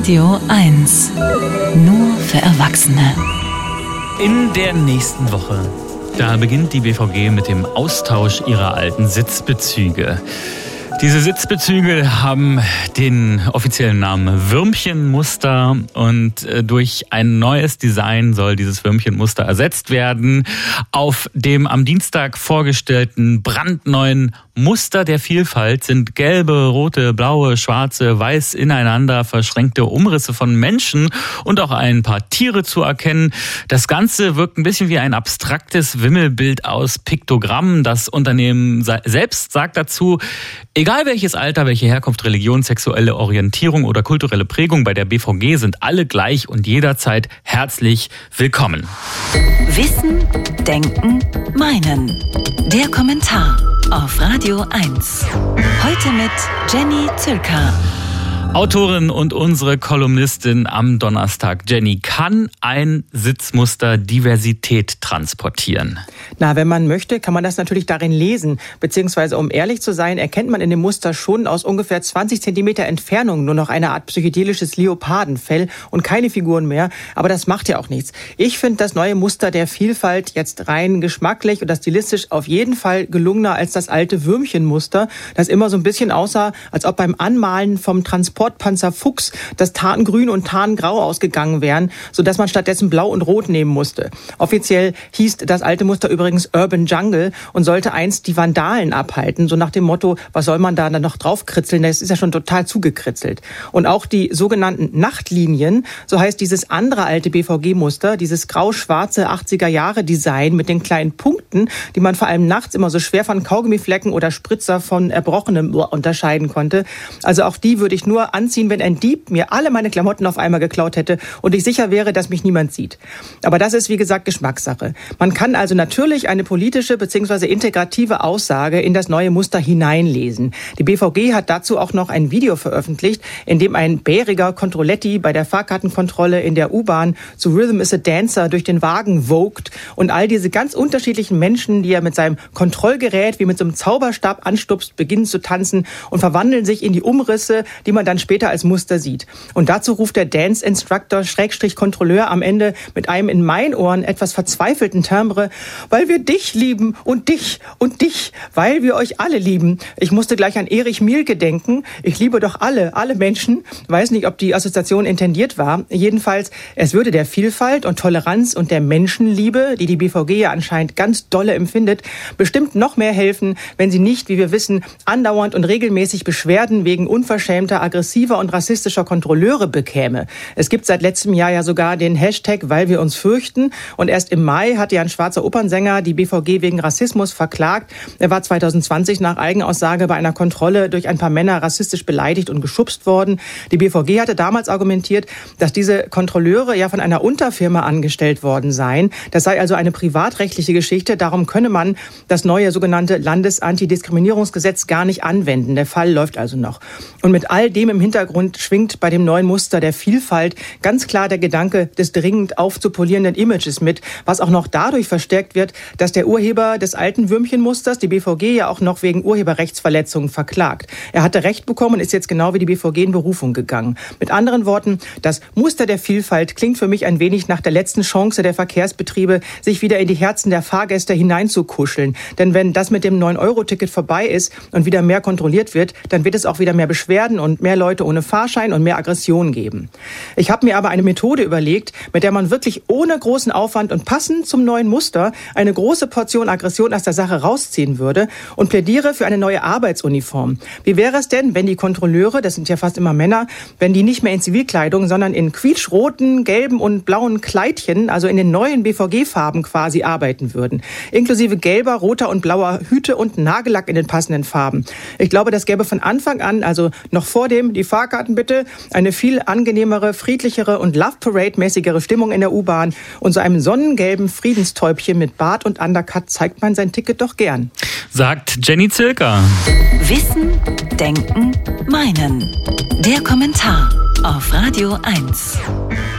Radio 1. Nur für Erwachsene. In der nächsten Woche, da beginnt die BVG mit dem Austausch ihrer alten Sitzbezüge. Diese Sitzbezüge haben den offiziellen Namen Würmchenmuster und durch ein neues Design soll dieses Würmchenmuster ersetzt werden. Auf dem am Dienstag vorgestellten brandneuen Muster der Vielfalt sind gelbe, rote, blaue, schwarze, weiß ineinander verschränkte Umrisse von Menschen und auch ein paar Tiere zu erkennen. Das Ganze wirkt ein bisschen wie ein abstraktes Wimmelbild aus Piktogrammen. Das Unternehmen selbst sagt dazu, egal welches Alter, welche Herkunft, Religion, sexuelle Orientierung oder kulturelle Prägung, bei der BVG sind alle gleich und jederzeit herzlich willkommen. Wissen, Denken, Meinen. Der Kommentar auf Radio 1. Heute mit Jenny Zülker. Autorin und unsere Kolumnistin am Donnerstag. Jenny, kann ein Sitzmuster Diversität transportieren? Na, wenn man möchte, kann man das natürlich darin lesen. Beziehungsweise, um ehrlich zu sein, erkennt man in dem Muster schon aus ungefähr 20 Zentimeter Entfernung nur noch eine Art psychedelisches Leopardenfell und keine Figuren mehr. Aber das macht ja auch nichts. Ich finde das neue Muster der Vielfalt jetzt rein geschmacklich und stilistisch auf jeden Fall gelungener als das alte Würmchenmuster, das immer so ein bisschen aussah, als ob beim Anmalen vom Transportpanzer Fuchs das Tarngrün und Tarngrau ausgegangen wären, sodass man stattdessen Blau und Rot nehmen musste. Offiziell hieß das alte Muster übrigens Urban Jungle und sollte einst die Vandalen abhalten, so nach dem Motto, was soll man da dann noch draufkritzeln, das ist ja schon total zugekritzelt. Und auch die sogenannten Nachtlinien, so heißt dieses andere alte BVG-Muster, dieses grau-schwarze 80er-Jahre-Design mit den kleinen Punkten, die man vor allem nachts immer so schwer von Kaugummiflecken oder Spritzer von Erbrochenem unterscheiden konnte. Also auch die würde ich nur anziehen, wenn ein Dieb mir alle meine Klamotten auf einmal geklaut hätte und ich sicher wäre, dass mich niemand sieht. Aber das ist, wie gesagt, Geschmackssache. Man kann also natürlich eine politische bzw. integrative Aussage in das neue Muster hineinlesen. Die BVG hat dazu auch noch ein Video veröffentlicht, in dem ein bäriger Controletti bei der Fahrkartenkontrolle in der U-Bahn zu Rhythm is a Dancer durch den Wagen wogt und all diese ganz unterschiedlichen Menschen, die er mit seinem Kontrollgerät wie mit so einem Zauberstab anstupst, beginnen zu tanzen und verwandeln sich in die Umrisse, die man dann später als Muster sieht. Und dazu ruft der Dance Instructor / Kontrolleur am Ende mit einem in meinen Ohren etwas verzweifelten Timbre, weil wir dich lieben und dich, weil wir euch alle lieben. Ich musste gleich an Erich Mielke denken. Ich liebe doch alle Menschen. Weiß nicht, ob die Assoziation intendiert war. Jedenfalls, es würde der Vielfalt und Toleranz und der Menschenliebe, die die BVG ja anscheinend ganz dolle empfindet, bestimmt noch mehr helfen, wenn sie nicht, wie wir wissen, andauernd und regelmäßig Beschwerden wegen unverschämter, aggressiver und rassistischer Kontrolleure bekäme. Es gibt seit letztem Jahr ja sogar den Hashtag, weil wir uns fürchten. Und erst im Mai hat ja ein schwarzer Opernsänger die BVG wegen Rassismus verklagt. Er war 2020 nach Eigenaussage bei einer Kontrolle durch ein paar Männer rassistisch beleidigt und geschubst worden. Die BVG hatte damals argumentiert, dass diese Kontrolleure ja von einer Unterfirma angestellt worden seien. Das sei also eine privatrechtliche Geschichte. Darum könne man das neue sogenannte Landesantidiskriminierungsgesetz gar nicht anwenden. Der Fall läuft also noch. Und mit all dem im Hintergrund schwingt bei dem neuen Muster der Vielfalt ganz klar der Gedanke des dringend aufzupolierenden Images mit, was auch noch dadurch verstärkt wird, dass der Urheber des alten Würmchenmusters die BVG ja auch noch wegen Urheberrechtsverletzungen verklagt. Er hatte Recht bekommen und ist jetzt genau wie die BVG in Berufung gegangen. Mit anderen Worten, das Muster der Vielfalt klingt für mich ein wenig nach der letzten Chance der Verkehrsbetriebe, sich wieder in die Herzen der Fahrgäste hineinzukuscheln. Denn wenn das mit dem 9-Euro-Ticket vorbei ist und wieder mehr kontrolliert wird, dann wird es auch wieder mehr Beschwerden und mehr Leute ohne Fahrschein und mehr Aggression geben. Ich habe mir aber eine Methode überlegt, mit der man wirklich ohne großen Aufwand und passend zum neuen Muster eine große Portion Aggression aus der Sache rausziehen würde und plädiere für eine neue Arbeitsuniform. Wie wäre es denn, wenn die Kontrolleure, das sind ja fast immer Männer, wenn die nicht mehr in Zivilkleidung, sondern in quietschroten, gelben und blauen Kleidchen, also in den neuen BVG-Farben quasi arbeiten würden. Inklusive gelber, roter und blauer Hüte und Nagellack in den passenden Farben. Ich glaube, das gäbe von Anfang an, also noch vor dem, die Fahrkarten bitte, eine viel angenehmere, friedlichere und Love-Parade-mäßigere Stimmung in der U-Bahn. Und so einem sonnengelben Friedenstäubchen mit Bart und Undercut zeigt man sein Ticket doch gern. Sagt Jenny Zülker. Wissen, Denken, Meinen. Der Kommentar auf Radio 1.